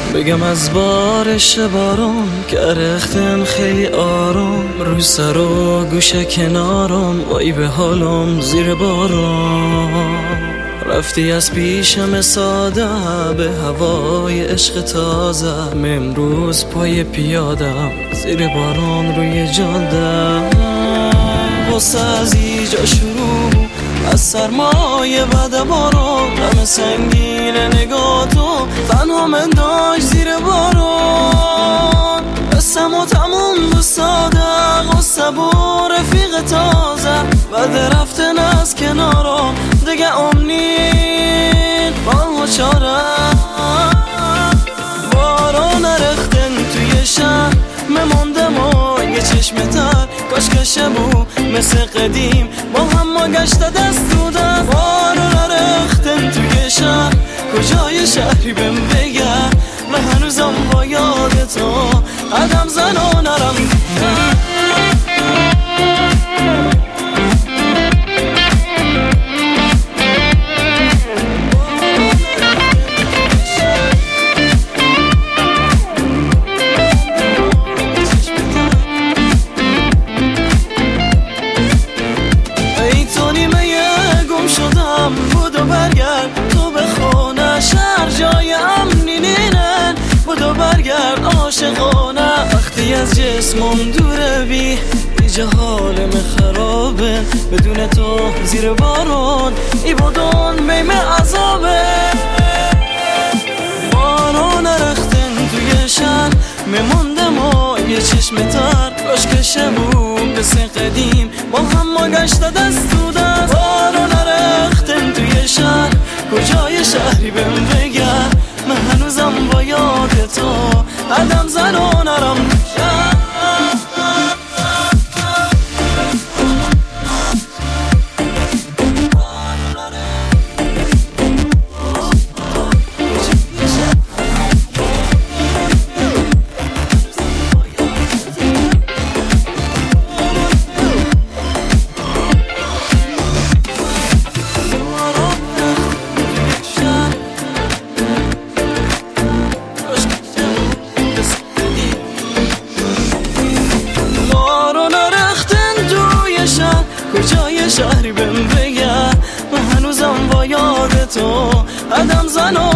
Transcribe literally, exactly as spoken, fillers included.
بگم از بارش بارون که رختن خیلی آروم روی سر و گوشه کنارم وای به حالم زیر بارون رفتی از پیشم ساده به هوای عشق تازه امروز پای پیادم زیر بارون روی جاده واسه از ایجا شروع از سرمایه بعد بارون غم سنگین نگاه تو تنها من داشت زیر بارون قسم و تموم به صادق و صبور رفیق تازه بعد رفتن از کنارم دیگه امنید با چاره بارون رختن توی شهر مموندم و یه چشم تر کاش کشه بود مثل قدیم با هم ما گشت دست دو دست بارون رختن توی شهر کجای شهری بهم بگه من هنوزم با یاد تو قدم زن و نرم بودو برگرد تو به خونه شهر جای امنی نینن بودو برگرد عاشقانه وقتی از جسمم دوره بی ایجا حالم خرابه بدون تو زیر بارون ای بودون بیم عذابه بارون رختن توی شهر میموندم و یه چشم تر کاش کشه بود مثل قدیم با هم ما گشت دست تو دست بارون رختن توی شهر کجای شهری بهم بگه من هنوزم با یاد تو قدم زن و نرم کجای شهری بهم بگه من هنوزم با یاد تو قدم زن